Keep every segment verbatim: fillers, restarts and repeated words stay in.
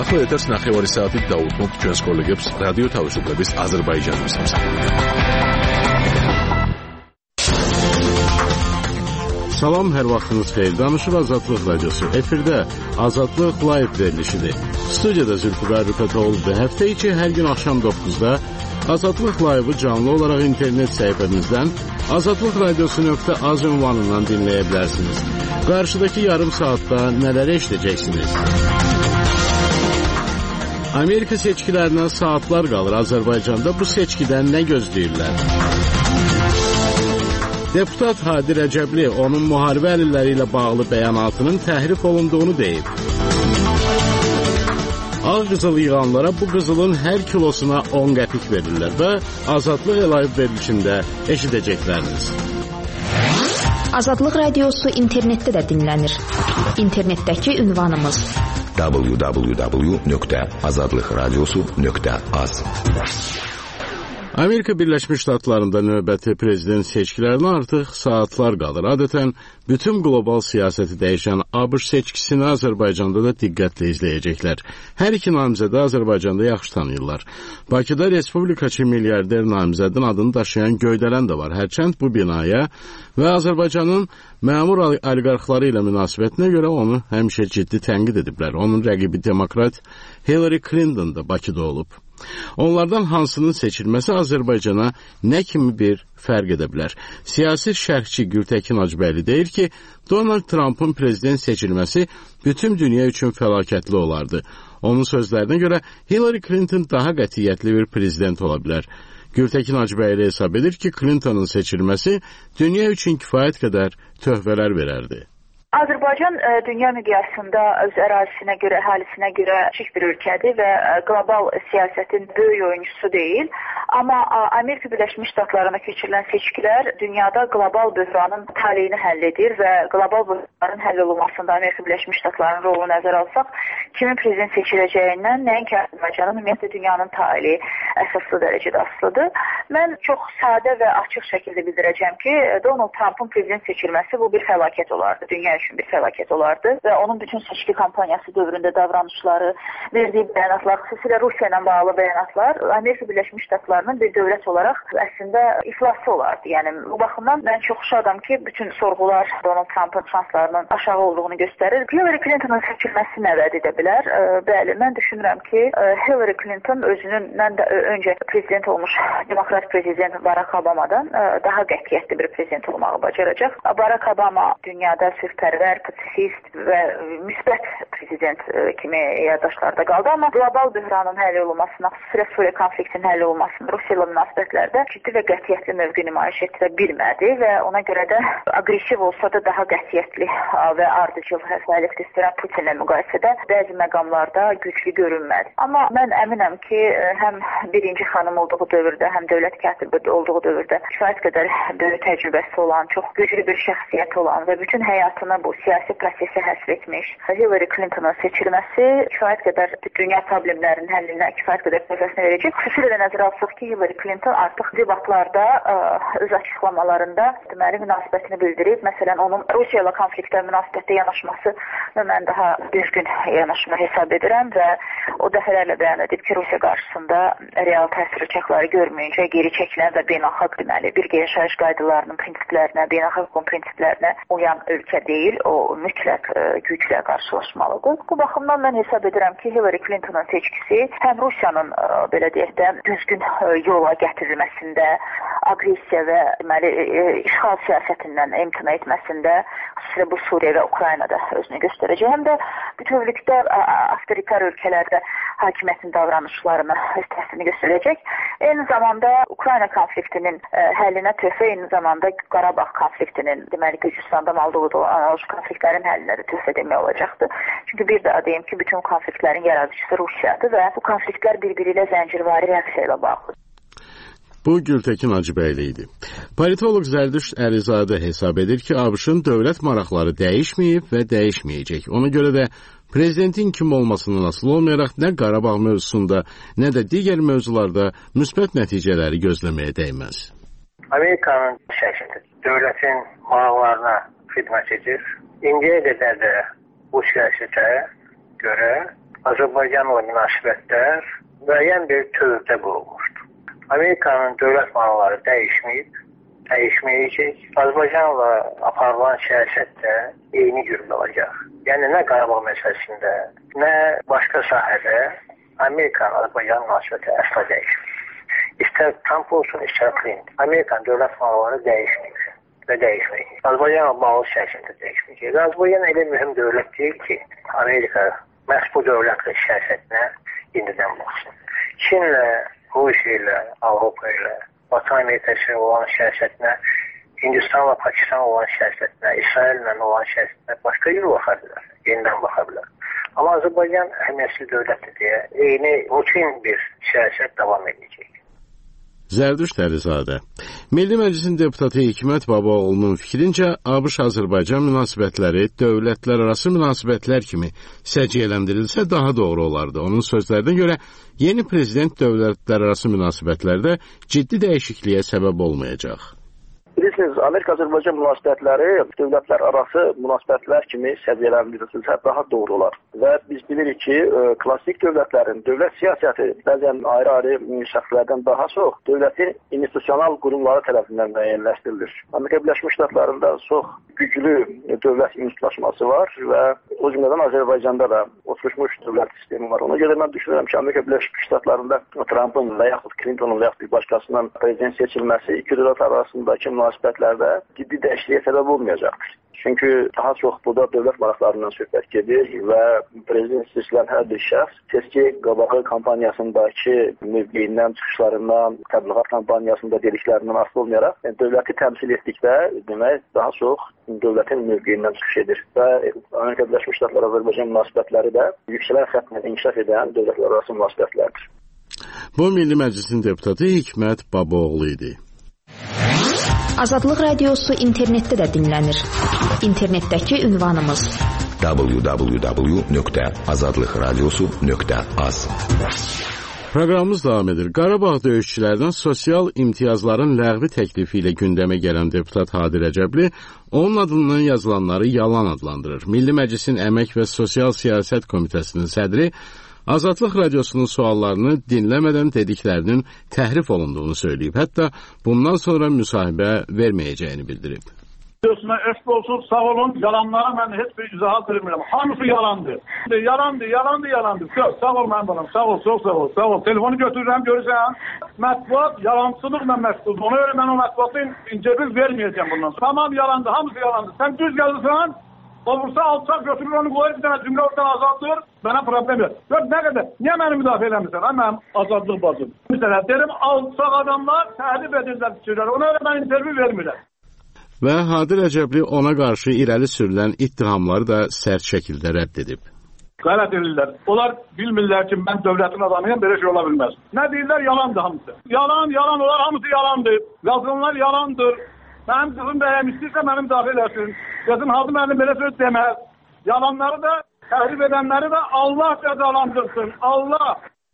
ახლა ეთერს ნახევარი საათით დაუთმობთ ჩვენს კოლეგებს რადიო თავისუფლების აზერბაიჯანის სამსახურიდან. Salam, hər vaxtınız xeyir. Danışır Azadlıq Radiosu. Efirdə Azadlıq Live verilişidir. Studiyada Zülfüqar Rüfətoğlu və həftə içi hər gün axşam doqquzda Azadlıq Live-ı canlı olaraq internet səhifəmizdən azadlıq radiosu nöqtə az ünvanından dinləyə bilərsiniz. Qarşıdakı yarım saatda nələri eşidəcəksiniz? Amerika seçkilərinə saatlar qalır. Azərbaycanda bu seçkidən nə gözləyirlər? Deputat Hadi Rəcəbli onun müharibə əlilləri ilə bağlı bəyanatının təhrif olunduğunu deyib. Ağ qızıl yığanlara bu qızılın hər kilosuna on qəpik verirlər və Azadlıq Live verilişində eşidəcəkləriniz. Azadlıq Radiosu internetdə də dinlənir. İnternetdəki ünvanımız w w w nöqtə azadlıq radiosu nöqtə az. Amerika Birləşmiş Ştatlarında növbəti prezident seçkilərinə artıq saatlar qalır. Adətən bütün qlobal siyasəti dəyişən ABŞ seçkisini Azərbaycanda da diqqətlə izləyəcəklər. Hər iki namizədə Azərbaycanda yaxşı tanıyırlar. Bakıda Respublikaçı milyarder namizədin adını daşıyan Göydələn də var. Hərçənd bu binaya və Azərbaycanın məmur oliqarxları ilə münasibətinə görə onu həmişə ciddi tənqid ediblər. Onun rəqibi demokrat Hillary Clinton da Bakıda olub. Onlardan hansının seçilməsi Azərbaycana nə kimi bir fərq edə bilər? Siyasi şərhçi Gültəkin Hacıbəyli deyir ki, Donald Trump'ın prezident seçilməsi bütün dünya üçün fəlakətli olardı. Onun sözlərinə görə Hillary Clinton daha qətiyyətli bir prezident ola bilər. Gültəkin Hacıbəyli hesab edir ki, Clinton'ın seçilməsi dünya üçün kifayət qədər töhfələr verərdi. Azərbaycan dünya miqyasında öz ərazisinə görə, əhalisinə görə kiçik bir ölkədir və qlobal siyasətin böyük oyuncusu deyil. Amma Amerika Birləşmiş Ştatlarına keçirilən seçkilər dünyada qlobal böhranın taleyini həll edir və qlobal böhranın həll olunmasında Amerika Birləşmiş Ştatlarının rolunu nəzərə alsaq, kimin prezident seçiləcəyindən nəinki Azərbaycanın, ümumiyyətlə dünyanın taleyi əsaslı dərəcədə asılıdır. Mən çox sadə və açıq şəkildə bildirəcəm ki, Donald Trump'ın prezident seçilməsi bu bir fəlakət olardı. Dünya üçün bir fəlakət olardı və onun bütün seçki kampaniyası dövründə davranışları, verdiyi bəyanatlar, xüsusilə Rusiya ilə bağlı bəyanatlar Amerika Birləşmiş Ştatlarının bir dövlət olaraq əslində iflası olardı. Yəni bu baxımdan mən çox şadam ki, bütün sorğular Donald Trump'ın şanslarının aşağı olduğunu göstərir. Hillary Clinton'ın seçilməsi nə vəd edə bilər? E, bəli, mən düşünürəm ki, Hillary Clinton özünün də öncə prezident olmuş demokrat prezident Barack Obama'dan e, daha qətiyyətli bir prezident olmağı bacaracaq. Barack Obama dünyada sülhpərvər, pasifist və müsbət prezident kimi yaddaşlarda qaldı. Amma qlobal böhranın həll olunmasına, xüsusilə Suriya konfliktinin həll olunmasına, Rusiya ilə münasibətlərdə ciddi və qətiyyətli mövqe nümayiş etdirə bilmədi və ona görə də aqressiv olsa da daha qətiyyətli və ardıcıl fəaliyyət göstərən Putinlə müqayisədə bəzi məqamlarda güclü görünmədi. Amma mən əminəm ki, həm birinci xanım olduğu dövrdə, həm dövlət katibi olduğu dövrdə kifayət qədər böyük təcrübəsi olan, çox güclü bir şəxsiyyət olan və bütün həyatını bu siyasi prosesə həsr etmiş Hillary Clinton'ın seçilməsi kifayət qədər dünya problemlərinin həllinə kifayət qədər nəzərəsini verəcək. Xüsusilə də nəzərə alsaq ki, Hillary Clinton artıq debatlarda ə, öz açıqlamalarında deməli münasibətini bildirib. Məsələn, onun Rusiya ilə konfliktə münasibətdə yanaşması mən daha düzgün yanaşma hesab edirəm və o dəfələrlə bəyan edib ki, Rusiya qarşısında real təsir uçaqları görməyincə geri çəkilən və beynəlxalq deməli bir yaşayış qaydalarının prinsiplərinə, beynəlxalq hüququn prinsiplərinə uyan ölkə deyil, o mütləq ə, güclə qarşılaşmalıdır. Bu baxımdan mən hesab edirəm ki, Hillary Clinton'ın seçkisi həm Rusiyanın ə, belə deyək də düzgün ə, yola gətirilməsində, aqressiya və deməli ə, işğal siyasətindən imtina etməsində, xüsusilə bu Suriya və Ukraynada özünü göstərəcək. Həm də bütövlükdə avtoritar ölkələrdə hakimiyyətin davranışlarına öz təsirini göstərəcək. Eyni zamanda Ukrayna konfliktinin ə, həllinə töhfə, eyni zamanda Qarabağ konfliktinin deməli Gürcüstanda Moldovada olan konfliktlərin həllinə də töhfə demək olacaqdır. Çünki bir daha deyim ki, bütün konfliktlərin yaradıcısı Rusiyadır və bu konfliktlər bir-biri ilə zəncirvari reaksiya ilə bağlıdır. Bu Gültəkin Hacıbəyli idi. Politolog Zərdüşt Əlizadə hesab edir ki, ABŞ-ın dövlət maraqları dəyişməyib və dəyişməyəcək. Ona görə də prezidentin kim olmasından asılı olmayaraq nə Qarabağ mövzusunda, nə də digər mövzularda müsbət nəticələri gözləməyə dəyməz. Amerikanın siyasəti dövlətin maraqlarına xidmət edir. İndiyə qədər də bu siyasətə görə Azərbaycanla münasibətlər müəyyən bir tövdə qurulmuşdur. Amerikanın dövlət maraqları dəyişməyib, dəyişməyəcək. Azərbaycanla aparılan siyasətdə eyni cür qalacaq. Yəni nə Qarabağ məsələsində, nə başqa sahədə Amerikan-Azərbaycan münasibəti əsla dəyişmir. İstər Trump olsun, istər Clinton. Amerikan dövlət maraqları dəyişməyib və dəyişməyəcək. Azərbaycanla bağlı siyasətdə dəyişməyəcək. Azərbaycan elə mühüm dövlət deyil ki, Amerika məhz bu dövlətlə siyasətinə indidən baxsın. Çinlə, Rusiya ilə, Avropa ilə, Batı Amerikası olan siyasətinə, Hindistanla, Pakistan olan siyasətinə, İsraillə olan siyasətinə başqa yol baxa bilər, yenidən baxa bilər. Amma Azərbaycan əhəmiyyətli dövlətdir deyə eyni rutin bir siyasət davam edəcək. Zərdüşt Əlizadə. Milli Məclisin deputatı Hikmət Babaoğlu'nun fikrincə, ABŞ-Azərbaycan münasibətləri dövlətlərarası münasibətlər kimi səciyyələndirilsə daha doğru olardı. Onun sözlərinə görə, yeni prezident dövlətlərarası münasibətlərdə ciddi dəyişikliyə səbəb olmayacaq. Bilirsiniz, Amerika-Azərbaycan münasibətləri dövlətlər arası münasibətlər kimi səviyyələndirilsə daha doğru olar. Və biz bilirik ki, klassik dövlətlərin dövlət siyasəti bəzən ayrı-ayrı şəxslərdən daha çox dövlətin institusional qurumları tərəfindən müəyyənləşdirilir. Amerika Birləşmiş Ştatlarında çox güclü dövlət institutlaşması var və o cümlədən Azərbaycanda da oturmuş dövlət sistemi var. Ona görə mən düşünürəm ki, Amerika Birləşmiş Ştatlarında Trump'ın və yaxud Clinton'un və yaxud bir başqasından prezident seçilməsi iki dövlət arasındakı münasibətlərdə ciddi dəyişikliyə səbəb olmayacaqdır. Çünki daha çox burada dövlət maraqlarından söhbət gedir və prezident seçilən hər bir şəxs seçki qabağı kampaniyasındakı mövqeyindən, çıxışlarından, təbliğat kampaniyasında dediklərindən asılı olmayaraq yəni, dövləti təmsil etdikdə demək daha çox dövlətin mövqeyindən çıxış edir. Və Amerika Birləşmiş Ştatları Azərbaycan münasibətləri də yüksələn xəttlə inkişaf edən dövlətlər arası münasibətlərdir. Bu Milli Məclisin deputatı Hikmət Babaoğlu idi. Azadlıq Radiosu internetdə də dinlənir. İnternetdəki ünvanımız w w w nöqtə azadlıq radiosu nöqtə az. Proqramımız davam edir. Qarabağ döyüşçülərdən sosial imtiyazların ləğvi təklifi ilə gündəmə gələn deputat Hadi Rəcəbli onun adından yazılanları yalan adlandırır. Milli Məclisin Əmək və Sosial Siyasət Komitəsinin sədri Azadlıq Radiosunun suallarını dinləmədən dediklərinin təhrif olunduğunu söyləyib. Hətta bundan sonra müsahibə verməyəcəyini bildirib. Diyorsunuz, eşk olsun, sağ olun, yalanlara ben hiçbir izahat vermiyorum. Hamısı yalandı. Yalandı, yalandı, yalandı. Çok, sağ ol ben bana, sağ ol, çok sağ ol, sağ ol. Telefonu götüreceğim, göreceğim. Mətbuat yalancılıkla məşğuldur. Ona göre ben o mətbuatı cebiz vermeyeceğim bundan sonra. Tamam yalandı, hamısı yalandı. Sen düz gelirsen, olursa alçak götürür onu koyar bir tane cümle oradan azaltır. Bana problem yok. Yok ne kadar? Niye beni müdafaa edemezsin? Hemen azadlık bazım. Mesela derim alçak adamlar təhrif edirlər fikirləri. Ona göre ben intervyu vermirəm. Və Hadi Rəcəbli ona qarşı irəli sürülən ittihamları da sərt şəkildə rədd edib. Qələt edirlər. Onlar bilmirlər ki, mən dövlətin adamıyam, belə şey ola bilməz. Nə deyirlər? Yalandır hamısı. Yalan, yalan, onlar hamısı yalandır. Yazılanlar yalandır. Mənim qızım bəyəm istəyirsə mənim müdafiə eləsin. Qızım Hadi mənim belə söz deməz. Yalanları da, təhrif edənləri də Allah cəzalandırsın. Allah.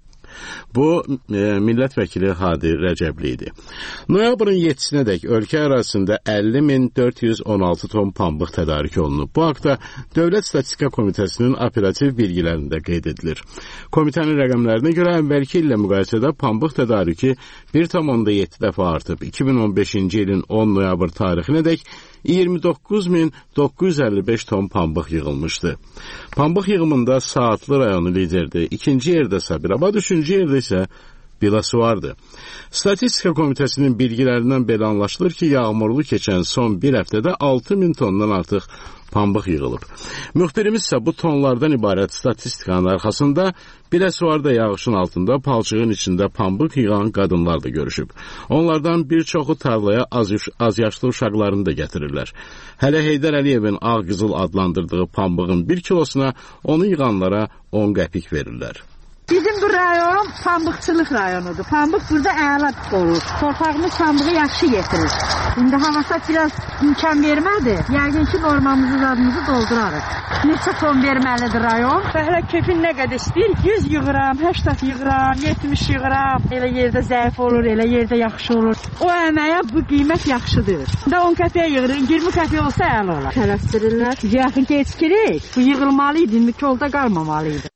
Bu e, millət vəkili Hadi Rəcəbli idi. Noyabrın yeddisinədək ölkə ərazisində əlli min dörd yüz on altı ton pambıq tədarik olunub. Bu haqda Dövlət Statistika Komitəsinin operativ bilgilərində qeyd edilir. Komitənin rəqəmlərinə görə əvvəlki illə müqayisədə pambıq tədariki bir tam onda yeddi dəfə artıb. iki min on beşinci ilin on noyabr tarixinədək iyirmi doqquz min doqquz yüz əlli beş ton pambıq yığılmışdı. Pambıq yığımında Saatlı rayonu liderdir. İkinci yerdə Sabirabad, üçüncü yerdə isə Biləsuvardır. Statistika Komitəsinin bilgilərindən belə anlaşılır ki, yağmurlu keçən son bir həftədə altı min tondan artıq pambıq yığılıb. Müxbirimiz isə bu tonlardan ibarət statistikanın arxasında Biləsuvarda yağışın altında palçığın içində pambıq yığan qadınlar da görüşüb. Onlardan bir çoxu tarlaya az, az yaşlı uşaqlarını da gətirirlər. Hələ Heydər Əliyevin ağ qızıl adlandırdığı pambığın bir kilosuna onu yığanlara on qəpik verirlər. Bizim bu rayon pambıqçılıq rayonudur. Pambıq burada əla olur. Torpağımız pambığı yaxşı getirir. İndi havasa biraz imkan vermədi. Yəqin ki, normamızı zadımızı doldurarıq. Neçə ton verməlidir rayon? Bəhlə köpün nə qədər istəyir? yüz yığıram, səksən yığıram, yetmiş yığıram. Elə yerdə zəif olur, elə yerdə yaxşı olur. O əməyə bu qiymət yaxşıdır. Da on qəpiyə yığırıq, iyirmi qəpiyə olsa əla olar. Tələfdirirlər. Yaxın keçkirik. Bu yığılmalı idi, indi kolda qalmamalı idi.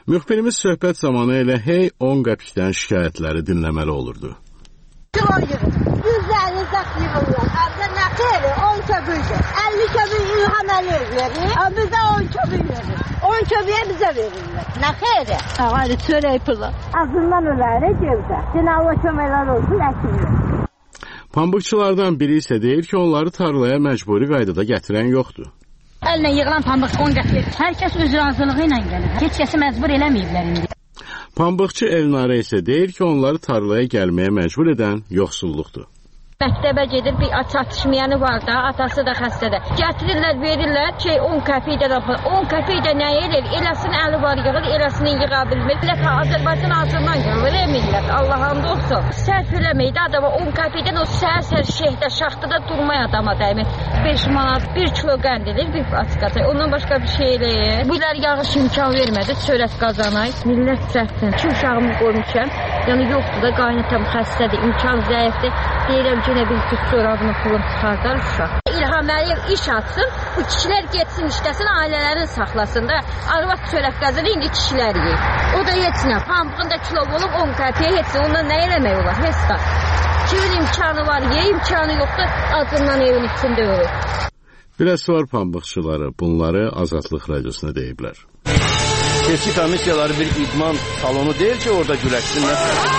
Müxbirimiz söhbət zamanı elə hey on qəpikdən şikayətləri dinləməli olurdu. Kilo yığır, yüz əlli zət yığırlar, əvdə nə xeyri, on köpüydür, əlli köpüy İlham Əliyev verir, bizə on köpüy verir, on köpüyə bizə verirlər, nə xeyri? Ağarı çörək pılı, azından öləri gevdə, Cenab-ı köməklər olsun, əkindir. Pambıqçılardan biri isə deyir ki, onları tarlaya məcburi qaydada gətirən yoxdur. Əllə yığılan pambıq on qəpik, hər kəs öz razılığı ilə gəlir, heç kəsi məcbur eləməyiblər indi. Pambıqçı Elnarə isə deyir ki, onları tarlaya gəlməyə məcbur edən yoxsulluqdur. Məktəbə gedir, bir çatışmayanı var da, atası da xəstədir. Gətirirlər, verirlər, şey on qəpik də rapır. on qəpik də nə edir? Eləsinin əli var yığır, eləsini yığa bilmir. Millət Azərbaycan ağzından yığır, millət. Allah hamd olsun. Sərf eləməkdə adama on qəpikdən o səhər-səhər şehdə, şaxtada durmaya adama dəymir. beş manat, bir kilo qəndilir, bir açqatay. Ondan başqa bir şey eləyir. Bunlar yağış imkan vermədi, çörək qazanay. Millət çətin. İki uşağımı qoymuşam. Yəni yoxdur da, qaynatam xəstədir, imkan zəifdir. Deyirəm ki, nə bir ki, çorabını pulunu çıxardar uşaq. İlham Əliyev iş atsın, bu kişilər getsin, işləsin, ailələrini saxlasın da. Arvad çörək qazanır, indi kişilər yiyir. O da yetsinə, pambığında kilo olub on qəpiyə yetsin, ondan nə eləmək olar, heç da. Kimin imkanı var, ye imkanı yoxdur, acından evin içində ölür. Biraz var pambıqçıları, bunları Azadlıq Radiosuna deyiblər. Seçki komissiyaları bir idman salonu deyil ki, orada güləşsinlər.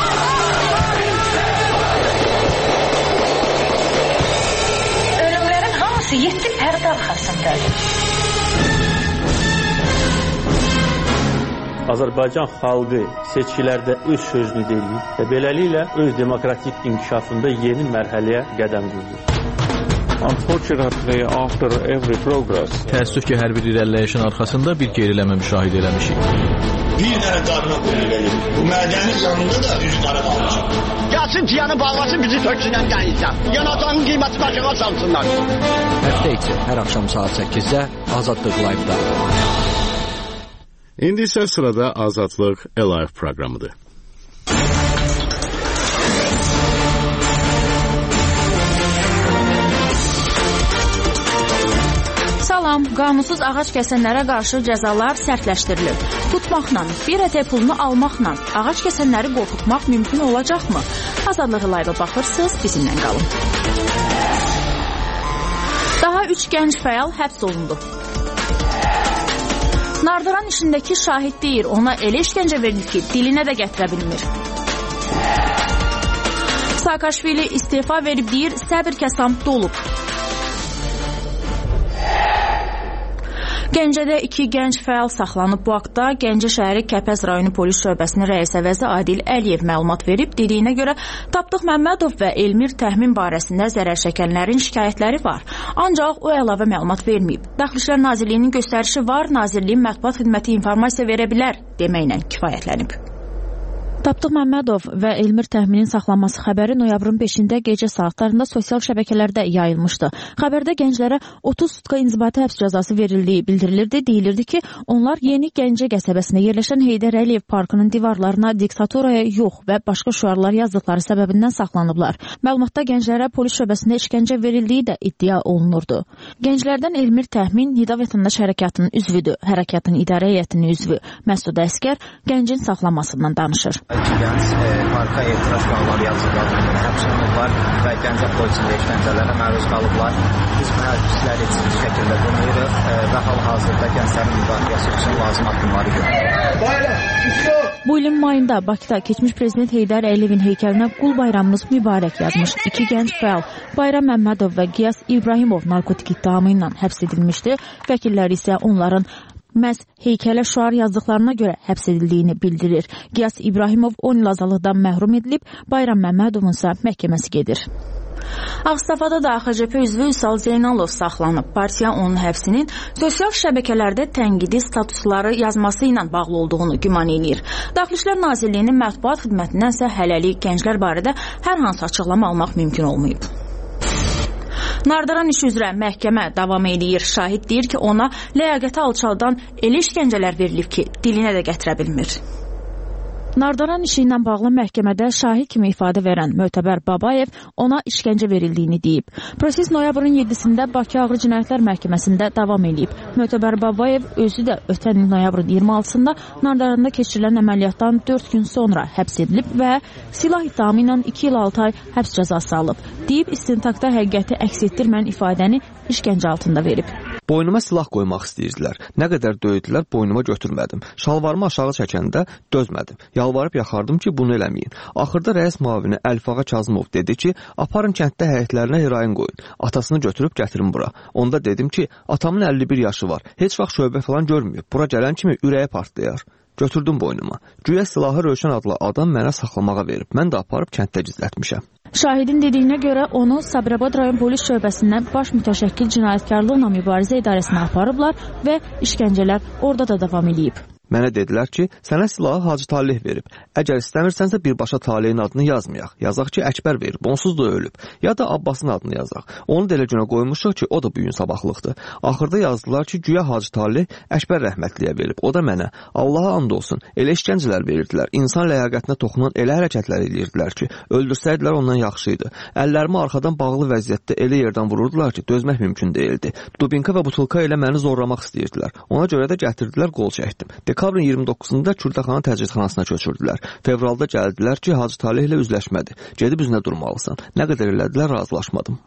Yetdi pərdə arxasındadır. Azərbaycan xalqı seçkilərdə öz sözünü deyir və beləliklə öz demokratik inkişafında yeni mərhələyə qədəm qoyur. Unfortunately, after every progress, təəssüf ki, hər bir irəliləyişin arxasında bir geriləmə müşahidə eləmişik. Bir dənə qarına qoyulur. Bu mədənin yanında da üz qara qalacaq. Gəlsin tiyanı bağlasın, bizi töksünən gələcək. Yanatanın qiyməti başına salsınlar. Həftə içi hər axşam saat səkkizdə Azadlıq Live-da. İndi isə sırada Azadlıq Live proqramıdır. Salam, qanunsuz ağac kəsənlərə qarşı cəzalar sərtləşdirilir. Tutmaqla, bir ətək pulunu almaqla ağac kəsənləri qorxutmaq mümkün olacaqmı? Azadlığı Live-a baxırsınız, bizimlə qalın. Daha üç gənc fəal həbs olundu. Nardıran işindəki şahid deyir, ona elə işgəncə verilir ki, dilinə də gətirə bilmir. Saakashvili istefa verib deyir, səbir kəsam dolub. Gəncədə iki gənc fəal saxlanıb. Bu haqda Gəncə şəhəri Kəpəz rayonu polis şöbəsinin rəis əvəzi Adil Əliyev məlumat verib. Dediyinə görə Tapdıq Məmmədov və Elmir Təhmin barəsində zərər çəkənlərin şikayətləri var. Ancaq o əlavə məlumat verməyib. Daxili İşlər Nazirliyinin göstərişi var, Nazirliyin mətbuat xidməti informasiya verə bilər deməklə kifayətlənib. Tapdıq Məmmədov və Elmir Təhminin saxlanması xəbəri noyabrın beşində gecə saatlarında sosial şəbəkələrdə yayılmışdı. Xəbərdə gənclərə otuz sutka inzibati həbs cəzası verildiyi bildirilirdi. Deyilirdi ki, onlar Yeni Gəncə qəsəbəsində yerləşən Heydər Əliyev parkının divarlarına diktatoraya yox və başqa şüarlar yazdıqları səbəbindən saxlanıblar. Məlumatda gənclərə polis şöbəsində işgəncə verildiyi də iddia olunurdu. Gənclərdən Elmir Təhmin Nida Vətəndaş Hərəkatının üzvüdür. Hərəkatın idarə heyətinin üzvü Məsud Əskər gəncin saxlanmasından danışır. İki gənc e, parka etiraz qanunları yazıqlar, həbs olunublar və Gəncə polisində işgəncələrə məruz qalıblar. Biz bu hərbiçiləri ciddi şəkildə qınayırıq e, və hal-hazırda gənclərin müdafiəsi üçün lazım addımları görürük. Bu ilin mayında Bakıda keçmiş prezident Heydər Əliyevin heykəlinə Qul bayramınız mübarək yazmış iki gənc fəal Bayram Məmmədov və Qiyas İbrahimov narkotik ittihamı ilə həbs edilmişdi. Vəkillər isə onların məhz heykələ şüar yazdıqlarına görə həbs edildiyini bildirir. Qiyas İbrahimov on il azadlıqdan məhrum edilib, Bayram Məmmədovun isə məhkəməsi gedir. Ağstafada da X C P üzvü Üsal Zeynalov saxlanıb. Partiya onun həbsinin sosial şəbəkələrdə tənqidi statusları yazması ilə bağlı olduğunu güman eləyir. Daxili İşlər Nazirliyinin mətbuat xidmətindən isə hələlik gənclər barədə hər hansı açıqlama almaq mümkün olmayıb. Nardıran işi üzrə məhkəmə davam edir. Şahid deyir ki, ona ləyaqəti alçaldan elə işgəncələr verilib ki, dilinə də gətirə bilmir. Nardaran işi ilə bağlı məhkəmədə şahid kimi ifadə verən Mötəbər Babayev ona işgəncə verildiyini deyib. Proses noyabrın yeddisində Bakı Ağır Cinayətlər Məhkəməsində davam edib. Mötəbər Babayev özü də ötən il noyabrın iyirmi altısında Nardaranda keçirilən əməliyyatdan dörd gün sonra həbs edilib və silah ittihamı ilə iki il altı ay həbs cəzası alıb. Deyib istintaqda həqiqəti əks etdirməyən ifadəni işgəncə altında verib. Boynuma silah qoymaq istəyirdilər. Nə qədər döydülər, boynuma götürmədim. Şalvarımı aşağı çəkəndə dözmədim. Yalvarıb yaxardım ki, bunu eləməyin. Axırda rəis müavini Əlfağa Kazımov dedi ki, aparın kənddə həyətlərinə heroin qoyun. Atasını götürüb gətirin bura. Onda dedim ki, atamın əlli bir yaşı var. Heç vaxt şöbə falan görməyib. Bura gələn kimi ürəyi partlayar. Götürdüm boynuma. Güya silahı Rövşən adlı adam mənə saxlamağa verib. Mən də aparıb kənddə gizlətmişəm. Şahidin dediyinə görə onu Sabirabad rayon polis şöbəsindən baş mütəşəkkil cinayətkarlıqla mübarizə idarəsinə aparıblar və işgəncələr orada da davam edib. Mənə dedilər ki, sənə silahı Hacı Talih verib. Əgər istəmirsənsə birbaşa Talihin adını yazmayaq. Yazaq ki, Əkbər verib, onsuz da ölüb. Ya da Abbasın adını yazaq. Onu da elə günə qoymuşuq ki, o da bu gün sabahlıqdır. Axırda yazdılar ki, güya Hacı Talih Əkbər rəhmətliyə verib. O da mənə. Allaha and olsun. Elə işgəncələr verirdilər. İnsan ləyaqətinə toxunan elə hərəkətlər edirdilər ki, öldürsəydilər ondan yaxşı idi. Əllərimi arxadan bağlı vəziyyətdə elə yerdən vururdular ki, dözmək mümkün deyildi. Dubinka və butulka ilə məni zorlamaq istəyirdilər. Ona görə də gətirdilər, qol çəkdim. Dekabrın iyirmi doqquzunda Kürdəxana təcridxanasına köçürdülər. Fevralda gəldilər ki, Hacı Talih ilə üzləşmədi. Gedib üzünə durmalısan. Nə qədər elədilər, razılaşmadım.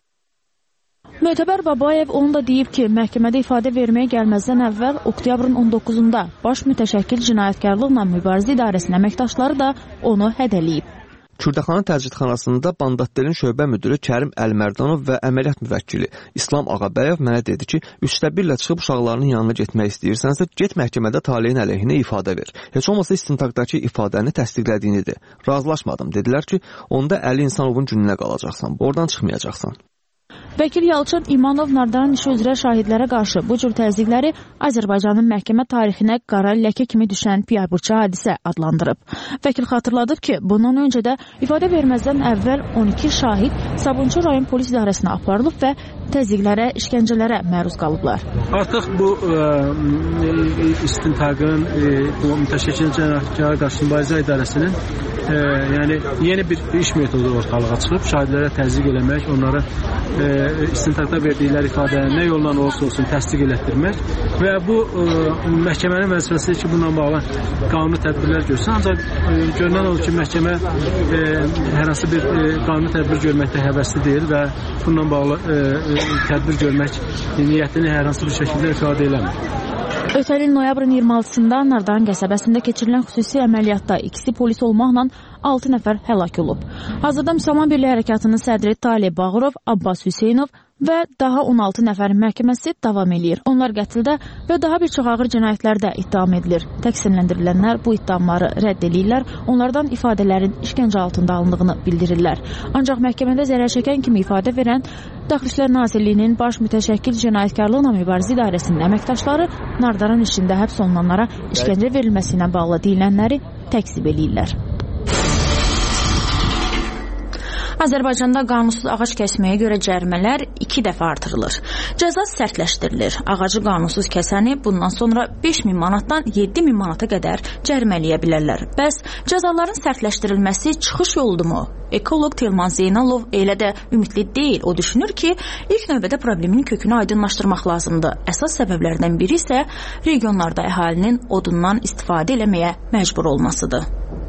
Mötəbər Babayev onu da deyib ki, məhkəmədə ifadə verməyə gəlməzdən əvvəl oktyabrın on doqquzunda baş mütəşəkkil cinayətkarlıqla mübarizə idarəsinin əməkdaşları da onu hədələyib. Kürdəxana təcridxanasında Bandatdelin şöbə müdürü Kərim Əlmərdanov və əməliyyat müvəkkili İslam Ağabəyov mənə dedi ki, üçdə birlə çıxıb uşaqlarının yanına getmək istəyirsənsə, get məhkəmədə Talihin əleyhinə ifadə ver. Heç olmasa istintaqdakı ifadəni təsdiqlədiyini de. Razılaşmadım. Dedilər ki, onda Əli İnsanovun gününə qalacaqsan, oradan çıxmayacaqsan. Vəkil Yalçın İmanov Nardaran işi üzrə şahidlərə qarşı bu cür təzyiqləri Azərbaycanın məhkəmə tarixinə qara ləkə kimi düşən piyabırçı hadisə adlandırıb. Vəkil xatırladıb ki, bundan öncə də ifadə verməzdən əvvəl on iki şahid Sabunçu rayon polis idarəsinə aparılıb və təzyiqlərə, işgəncələrə məruz qalıblar. Artıq bu e, istintaqın, e, bu mütəşəkkil cinayətkarlığa qarşı mübarizə idarəsinin e, yəni yeni bir iş metodu ortalığa çıxıb, şahidlərə təzyiq eləmək, onları e, istintaqda verdikləri ifadəni nə yolla olsa olsun təsdiq elətdirmək və bu e, məhkəmənin vəzifəsidir ki, bununla bağlı qanuni tədbirlər görsün. Ancaq e, görünən olur ki, məhkəmə e, hər hansı bir e, qanuni tədbir görməkdə həvəsli deyil və bununla bağlı e, e, tədbir görmək niyyətini hər hansı bir şəkildə ifadə eləmir. Ötən il noyabrın iyirmi altısında Nardaran qəsəbəsində keçirilən xüsusi əməliyyatda ikisi polis olmaqla altı nəfər həlak olub. Hazırda Müsəlman Birliyi Hərəkatının sədri Talib Bağırov, Abbas Hüseynov və daha on altı nəfərin məhkəməsi davam edir. Onlar qətldə və daha bir çox ağır cinayətlərdə ittiham edilir. Təqsirləndirilənlər bu ittihamları rədd edirlər, onlardan ifadələrin işgəncə altında alındığını bildirirlər. Ancaq məhkəmədə zərər çəkən kimi ifadə verən Daxili İşlər Nazirliyinin baş mütəşəkkil cinayətkarlıqla mübarizə idarəsinin əməkdaşları Nardaran işində həbs olunanlara işgəncə verilməsi ilə bağlı deyilənləri təkzib edirlər. Azərbaycanda qanunsuz ağac kəsməyə görə cərimələr iki dəfə artırılır. Cəza sərtləşdirilir. Ağacı qanunsuz kəsəni bundan sonra beş min manatdan yeddi min manata qədər cərimələyə bilərlər. Bəs cəzaların sərtləşdirilməsi çıxış yoludurmu? Ekoloq Telman Zeynalov elə də ümidli deyil. O düşünür ki, ilk növbədə problemin kökünü aydınlaşdırmaq lazımdır. Əsas səbəblərdən biri isə regionlarda əhalinin odundan istifadə eləməyə məcbur olmasıdır.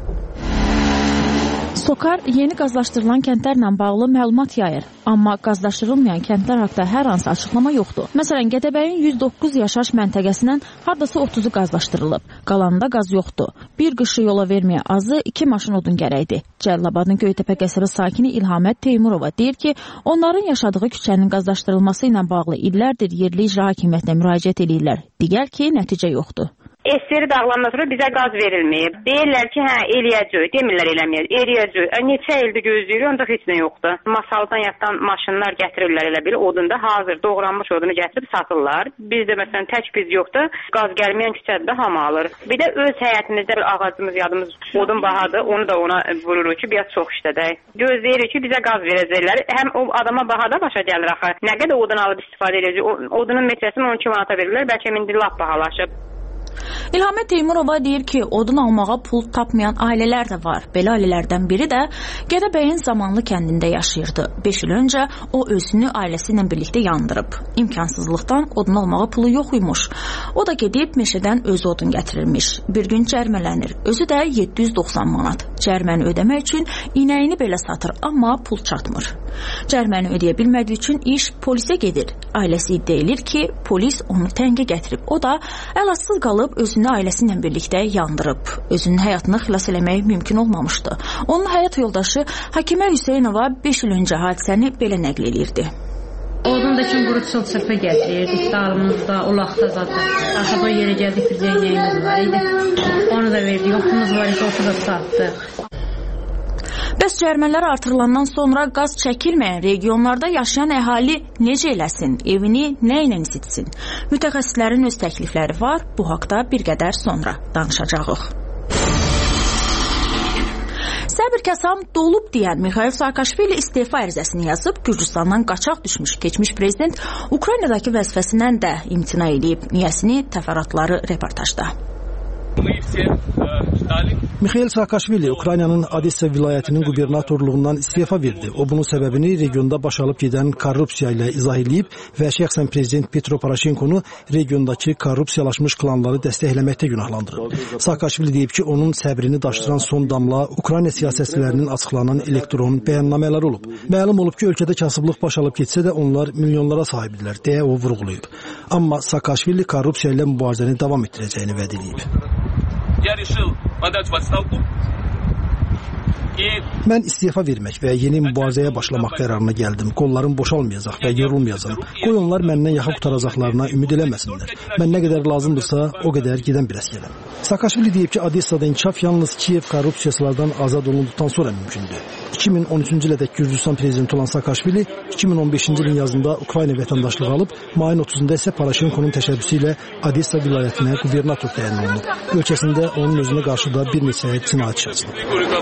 SOCAR yeni qazlaşdırılan kəndlərlə bağlı məlumat yayır. Amma qazlaşdırılmayan kəndlər haqqında hər hansı açıqlama yoxdur. Məsələn, Gədəbəyin yüz doqquz yaşayış məntəqəsindən hardasa otuzu qazlaşdırılıb. Qalanında qaz yoxdur. Bir qışı yola verməyə azı iki maşın odun gərəkdir. Cəlilabadın Göytəpə qəsəbə sakini İlhamət Teymurova deyir ki, onların yaşadığı küçənin qazlaşdırılması ilə bağlı illərdir yerli icra hakimiyyətinə müraciət edirlər. Digər ki, nəticə yoxdur. Esteri dağılandan sonra bizə qaz verilməyib. Deyirlər ki, hə, eləyəcək. Demirlər eləməyəcək. Eləyəcək. Neçə ildir gözləyirik, onda heç nə yoxdur. Masaldan yatdan maşınlar gətirirlər elə bil. Odunda hazır doğranmış odunu gətirib satırlar. Bizdə məsələn tək biz yoxdur. Qaz gəlməyən küçədə də hamı alır. Bir də öz həyətimizdə bir ağacımız, yadımız odun bahadır. Onu da ona vururuq ki, biraz çox işlədək. Gözləyirik ki, bizə qaz verəcəklər. Həm o adama bahada başa gəlir axı. Nə qədər odun alıb istifadə edəcək? Odunun metrəsini on iki manata verirlər. Bəlkə indi lap bahalaşıb. İlhamə Teymurova deyir ki, odun almağa pul tapmayan ailələr də var. Belə ailələrdən biri də Gədəbəyin Zamanlı kəndində yaşayırdı. beş il öncə o özünü ailəsi ilə birlikdə yandırıb. İmkansızlıqdan odun almağa pulu yox imiş. O da gedib meşədən özü odun gətirirmiş. Bir gün cərmələnir. Özü də yeddi yüz doxsan manat. Cərməni ödəmək üçün inəyini belə satır, amma pul çatmır. Cərməni ödəyə bilmədiyi üçün iş polisə gedir. Ailəsi iddia edir ki, polis onu təngə gətirib. O da əlacsız qalıb özünü ailəsi ilə birlikdə yandırıb. Özünün həyatını xilas eləmək mümkün olmamışdı. Onun həyat yoldaşı Hakimə Hüseynova beş il öncə hadisəni belə nəql edirdi. Odun da kim quru çıl çırpı gətirirdik, dalımızda, ulaqda zaten. Axıda yerə gəldik, bir zeynəyimiz var idi. Onu da verdik, oxumuz var idi, oxu da satdıq. Bəs cərmələr artırılandan sonra qaz çəkilməyən regionlarda yaşayan əhali necə eləsin, evini nə ilə isitsin? Mütəxəssislərin öz təklifləri var, bu haqda bir qədər sonra danışacağıq. Səbir Kəsam dolub deyən Mikhail Saakashvili istefa ərizəsini yazıb, Gürcüstandan qaçaq düşmüş keçmiş prezident Ukraynadakı vəzifəsindən də imtina edib. Niyəsini təfərrüatları reportajda. Mikhail Saakashvili Ukraynanın Odessa vilayətinin qubernatorluğundan istefa verdi. O bunun səbəbini regionda baş alıb gedən korrupsiya ilə izah edib və şəxsən prezident Petro Poroshenkonu regiondakı korrupsiyalaşmış klanları dəstəkləməkdə günahlandırıb. Saakashvili deyib ki, onun səbrini daşıran son damla Ukrayna siyasətçilərinin açıqlanan elektron bəyannamələri olub. Məlum olub ki, ölkədə kasıblıq baş alıb getsə də onlar milyonlara sahibdirlər, deyə o vurğulayıb. Amma Saakashvili korrupsiya ilə mübarizəni davam etdirəcəyini vəd edib. Mən istefa vermək və yeni mübarizəyə başlamaq qərarına gəldim. Qollarım boşalmayacaq və yorulmayacaq. Qoy onlar məndən yaxa qutaracaqlarına ümid eləməsinlər. Mən nə qədər lazımdırsa, o qədər gedən bir əskərəm. Saakashvili deyib ki, Odessada inkişaf yalnız Kiyev korrupsiyaçılardan azad olunduqdan sonra mümkündür. iki min on üçüncü ildə Gürcüstan prezidenti olan Saakashvili iki min on beşinci ilin yazında Ukrayna vətəndaşlığı alıb, mayın otuzunda isə Poroshenkonun təşəbbüsü ilə Odessa vilayətinə qubernator təyin olunub. Ölkəsində onun özünə qarşı da bir neçə cinayət işi açılıb.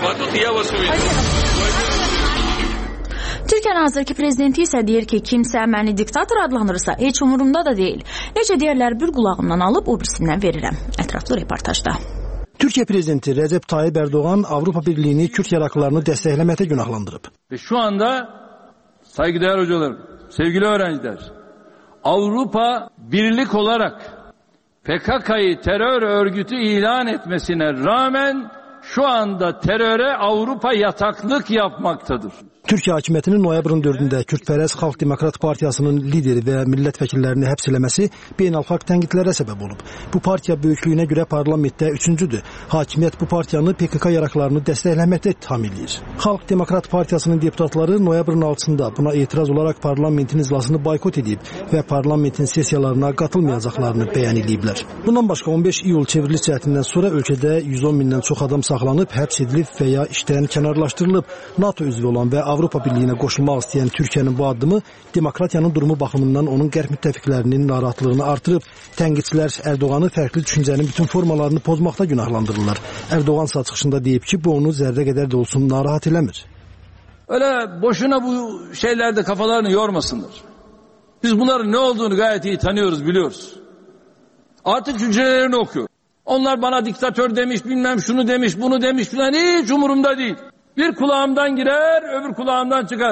Türkiyə hazırki prezidenti isə deyir ki, kimsə məni diktator adlandırırsa heç umurumda da deyil. Necə deyərlər, bir qulağımdan alıb o birisindən verirəm. Ətraflı reportajda. Türkiyə prezidenti Recep Tayyip Erdoğan Avrupa Birliğini Kürt yaraklarını desteklemekte günahlandırıb. Ve şu anda saygıdeğer hocalarım, sevgili öğrenciler, Avrupa Birlik olarak P K K'yı terör örgütü ilan etmesine rağmen şu anda teröre Avrupa yataklık yapmaktadır. Türkiyə hakimiyyətinin noyabrın dördündə Kürdpərəst Xalq Demokrat Partiyasının lideri və millət vəkillərini həbs eləməsi beynəlxalq tənqidlərə səbəb olub. Bu partiya böyüklüyünə görə parlamentdə üçüncüdür. Hakimiyyət bu partiyanı P K K yaraklarını dəstəkləməkdə ittiham edir. Xalq Demokrat Partiyasının deputatları noyabrın altısında buna etiraz olaraq parlamentin iclasını boykot edib və parlamentin sessiyalarına qatılmayacaqlarını bəyan ediblər. Bundan başqa on beş iyul çevriliş cəhdindən sonra ölkədə yüz on mindən çox adam saxlanıb, həbs edilib və ya işdən kənarlaşdırılıb. NATO üzvü olan və Avropa Birliyinə qoşulmaq istəyən Türkiyənin bu addımı demokratiyanın durumu baxımından onun qərb müttəfiqlərinin narahatlığını artırıb. Tənqidçilər Erdoğanı fərqli düşüncənin bütün formalarını pozmaqda günahlandırırlar. Erdoğan çıxışında deyib ki, bu onu zərrə qədər də olsun narahat eləmir. Öyle boşuna bu şeylerde kafalarını yormasınlar. Biz bunların ne olduğunu gayet iyi tanıyoruz, biliyoruz. Artık hücrelerini okuyor. Onlar bana diktatör demiş, bilmem şunu demiş, bunu demiş falan, hiç umurumda değil. Bir kulağımdan girer, öbür kulağımdan çıkar.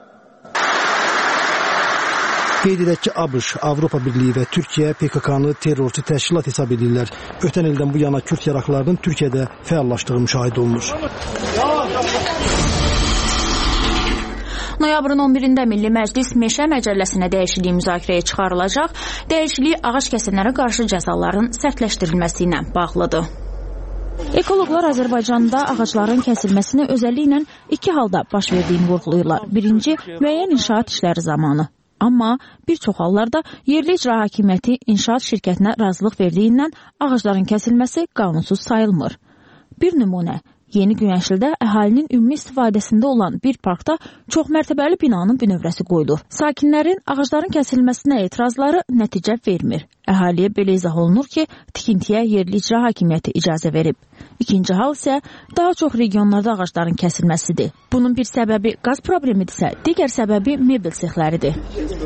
Qeyd edək ki, ABŞ, Avropa Birliyi və Türkiyə P K K-nı terrorçu təşkilat hesab edirlər. Ötən ildən bu yana Kürt yaraklarının Türkiyədə fəallaşdığı müşahidə olunur. Noyabrın on birində Milli Məclis Meşə Məcəlləsinə dəyişikliyi müzakirəyə çıxarılacaq. Dəyişiklik ağac kəsənlərə qarşı cəzaların sərtləşdirilməsi ilə bağlıdır. Ekoloqlar Azərbaycanda ağacların kəsilməsini özəlliklə iki halda baş verdiyini vurğulayırlar. Birinci, müəyyən inşaat işləri zamanı. Amma bir çox hallarda yerli icra hakimiyyəti inşaat şirkətinə razılıq verdiyindən ağacların kəsilməsi qanunsuz sayılmır. Bir nümunə, Yeni Günəşlidə əhalinin ümumi istifadəsində olan bir parkda çoxmərtəbəli binanın bünövrəsi qoyulur. Sakinlərin ağacların kəsilməsinə etirazları nəticə vermir. Əhaliyə belə izah olunur ki, tikintiyə yerli icra hakimiyyəti icazə verib. İkinci hal isə daha çox regionlarda ağacların kəsilməsidir. Bunun bir səbəbi qaz problemidirsə, digər səbəbi mebel sexləridir.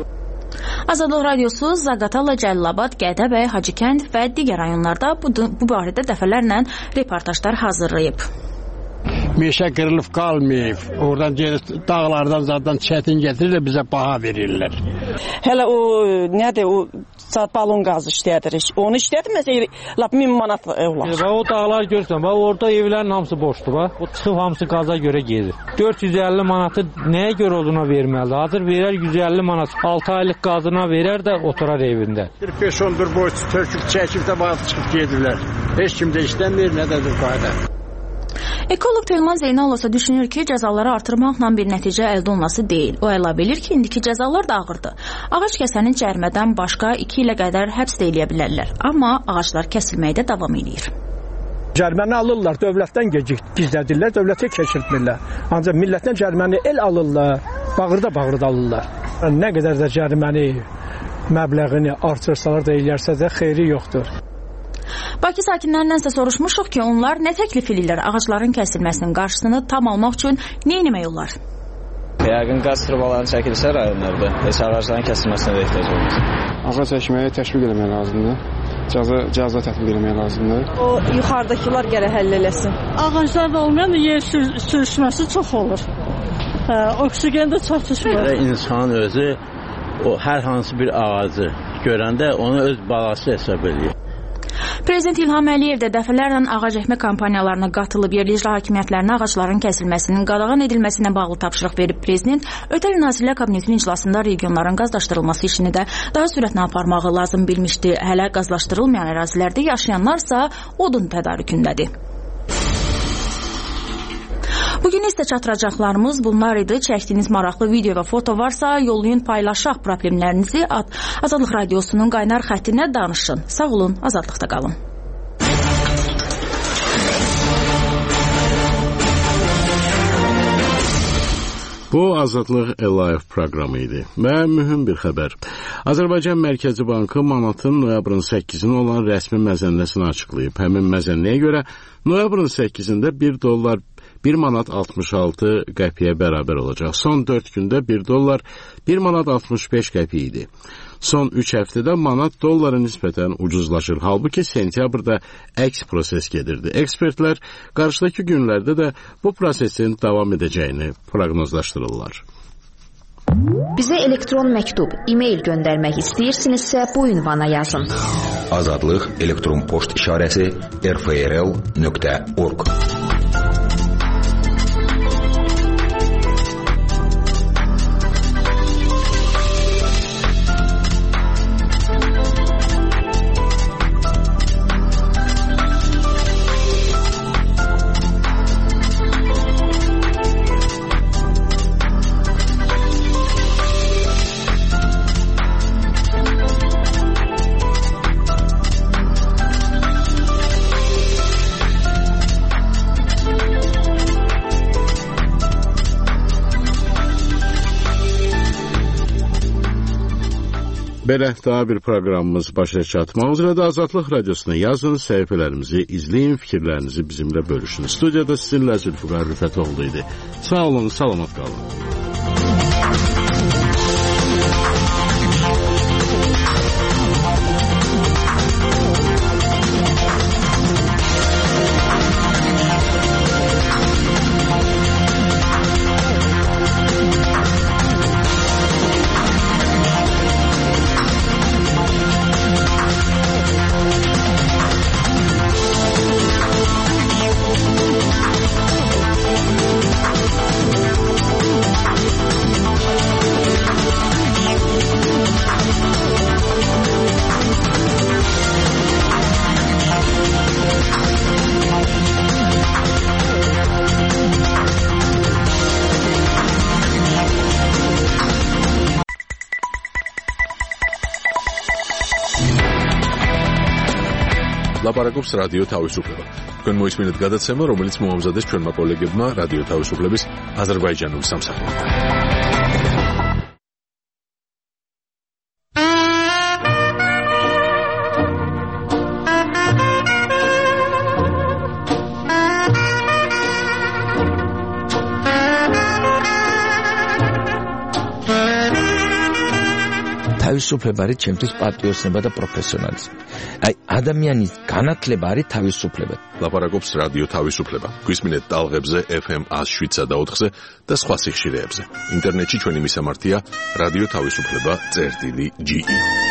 Azadlıq Radiosu Zaqatala, Cəlilabad, Gədəbəy, Hacıkənd və digər rayonlarda bu, bu barədə dəfələrlə reportajlar hazırlayıb. Meşə qırılıb qalmayıb. Oradan dağlardan zaten çətin gətirir bizə baha verirlər. Hələ o nədir o balon qazı işlədirik. Onu işlətməsə lap min manat olar. Və o dağlar görürsən, bax orada evlərin hamısı boşdur bax. O çıxıb hamısı qaza görə gedir. dörd yüz əlli manatı nəyə görə olduğuna verməlidir? Hazır verər yüz əlli manat. altı aylıq qazına verər də oturar evində. Bir beş on bir boy töküb çəkib də bax çıxıb gedirlər. Heç kim də işləmir, nə də qayda. Ekolog Telman Zeynalov isə düşünür ki, cəzaları artırmaqla bir nəticə əldə olması deyil. O əlavə edir ki, indiki cəzalar da ağırdır. Ağac kəsənin cərimədən başqa iki ilə qədər həbs də eləyə bilərlər. Amma ağaclar kəsilməkdə davam edir. Cəriməni alırlar, dövlətdən gizlədirlər, dövlətə keçirtmirlər. Ancaq millətdən cəriməni el alırlar, bağırda bağırda alırlar. Nə qədər də cəriməni məbləğini artırsalar da eləyərsə də xeyri yoxdur. Bakı sakinlərindən isə soruşmuşuq ki, onlar nə təklif edirlər ağacların kəsilməsinin qarşısını tam almaq üçün nə etmək olar? Yəqin qaz trubalarının çəkilsə rayonlarda heç ağacların kəsilməsinə də ehtiyac olmaz. Ağac çəkməyə təşviq eləmək lazımdır. Cəza, cəza tətbiq eləmək lazımdır. O yuxarıdakılar gərək həll eləsin. Ağaclar olmayan yer sür sürüşməsi çox olur. Hə, oksigen də çatışmır. İnsan özü o hər hansı bir ağacı görəndə onu öz balası hesab edir. Prezident İlham Əliyev də dəfələrlə ağac əkmə kampaniyalarına qatılıb, yerli icra hakimiyyətlərinə ağacların kəsilməsinin qadağan edilməsinə bağlı tapşırıq verib. Prezident ötən il Nazirlər Kabinetinin iclasında regionların qazlaşdırılması işini də daha sürətlə aparmağı lazım bilmişdi. Hələ qazlaşdırılmayan ərazilərdə yaşayanlarsa odun tədarükündədir. Bugün isə çatdıracaqlarımız bunlar idi. Çəkdiyiniz maraqlı video və foto varsa yollayın, paylaşaq problemlərinizi. Azadlıq Radiosunun qaynar xəttinə danışın. Sağ olun, azadlıqda qalın. Bu Azadlıq Live proqramı idi və mühüm bir xəbər. Azərbaycan Mərkəzi Bankı manatın noyabrın səkkizini olan rəsmi məzənnəsini açıqlayıb. Həmin məzənnəyə görə noyabrın səkkizində bir dollar bir manat altmış altı qəpiyə bərabər olacaq. Son dörd gündə bir dollar bir manat altmış beş qəpiy idi. Son üç həftədə manat dollara nisbətən ucuzlaşır. Halbuki sentyabrda əks proses gedirdi. Ekspertlər qarşıdakı günlərdə də bu prosesin davam edəcəyini proqnozlaşdırırlar. Bizə elektron məktub, e-mail göndərmək istəyirsinizsə bu ünvana yazın. Azadlıq elektron poçt işarəsi r f r l nöqtə org. Belə daha bir proqramımız başa çatmaq üzrə də Azadlıq Radiosuna yazın, səhifələrimizi izləyin, fikirlərinizi bizimlə bölüşün. Studiyada sizinlə Zülfüqar Rüfətoğlu idi. Sağ olun, salamat qalın. ლაპარაკობს რადიო თავისუფლება. თქვენ მოისმინეთ გადაცემა, რომელიც მოამზადეს ჩვენმა კოლეგებმა რადიო თავისუფლების აზერბაიჯანულ სამსახურში. თავისუფლება არის ჩემთვის პატრიოტიზმი და პროფესიონალიზმი. აი, ადამიანის განათლება არის თავისუფლება. ლაპარაკობს რადიო თავისუფლება. გვისმინეთ ტალღებზე ეფ ემ one oh seven point four-ზე და სხვა სიხშირეებზე. ინტერნეტში ჩვენი მისამართია რადიო თავისუფლება წერტილი ჯი ი.